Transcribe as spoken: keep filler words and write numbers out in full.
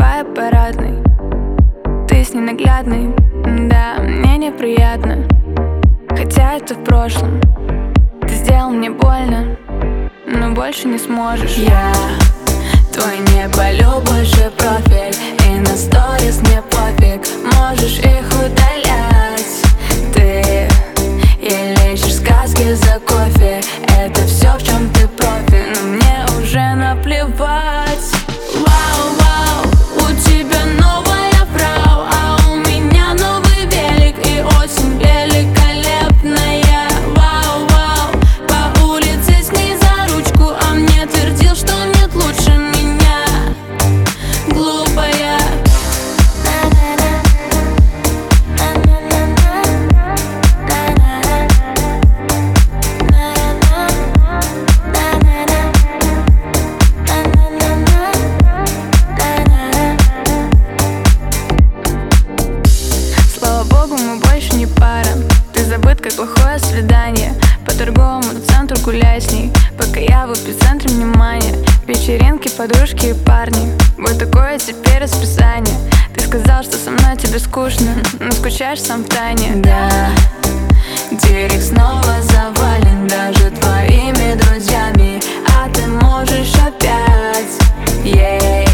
Открываю парадный, ты с ненаглядной. Да, мне неприятно, хотя это в прошлом. Ты сделал мне больно, но больше не сможешь. Я твой не полю больше профиль, и на сторис мне пофиг, можешь их удалять. Ты еле ищешь сказки за кофе, это все, в чем ты профи, но мне уже наплевать. Вау, вау, у тебя новая фрау, а у меня новый велик и осень великолепная. Вау, вау, по улице с ней за ручку, а мне твердил, что нет лучше меня. Глупая. Слава богу, мы больше не пара. Ты забыт, как плохое свидание. По торговому центру гуляй с ней, пока я в эпицентре внимания. Вечеринки, подружки и парни, вот такое теперь расписание. Ты сказал, что со мной тебе скучно, но скучаешь сам в тайне. Да, директ снова завален даже твоими друзьями, а ты можешь опять. Yeah.